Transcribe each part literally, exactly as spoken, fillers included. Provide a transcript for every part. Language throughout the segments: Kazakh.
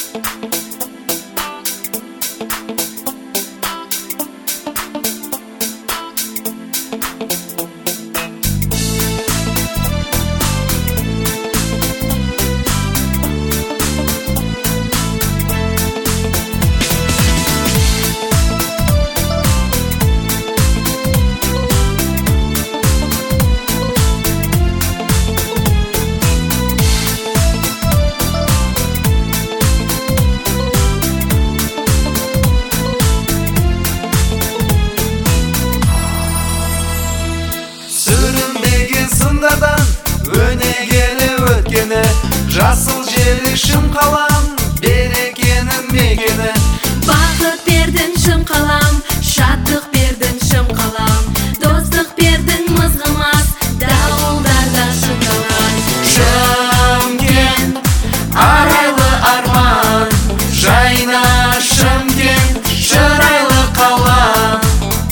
Сындардан өнегелі өткені, жасыл желі шым қалам, берекенің мекені. Бақыт бердің шым қалам, шаттық бердің шым қалам, достық бердің мызғымас, дауылдарда шыңдалған. Шымкент, арайлы арман, жайна Шымкент, шырайлы қала.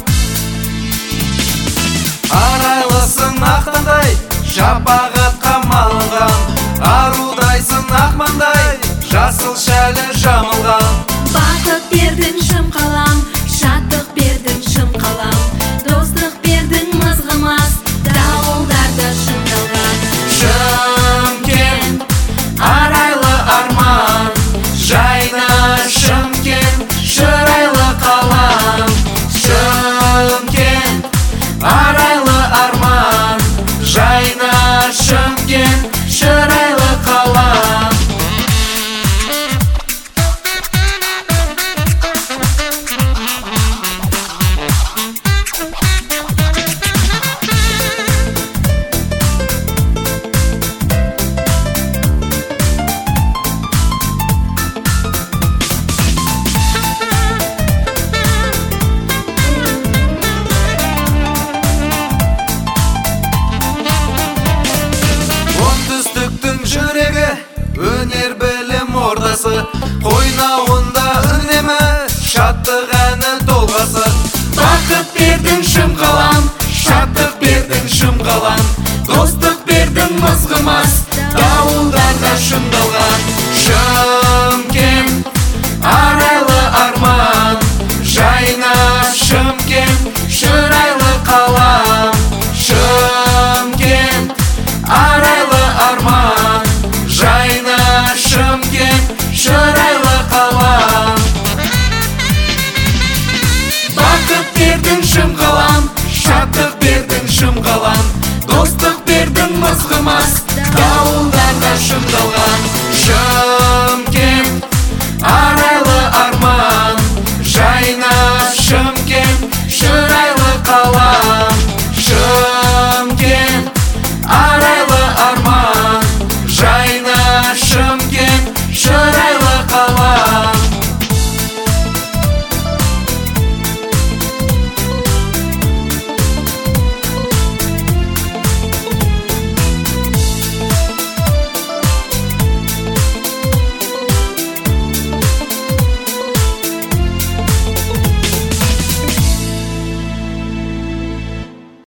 Арайлысың ақтандай, шапағатқа малынған, арудайсың ақмандай, жасыл шәлі жамылған. Бақыт бердің шым қалам, шаттық бердің шым қалам, достық бердің мызғымас, дауылдарда шыңдалған. Шымкент, арайлы арман, жайна Шымкент, шырайлы қала. Шымкент, арайлы арман, жайна Шымкент, шырайлы қала. Оңтүстіктің жүрегі, өнер білім ордасы, қойнау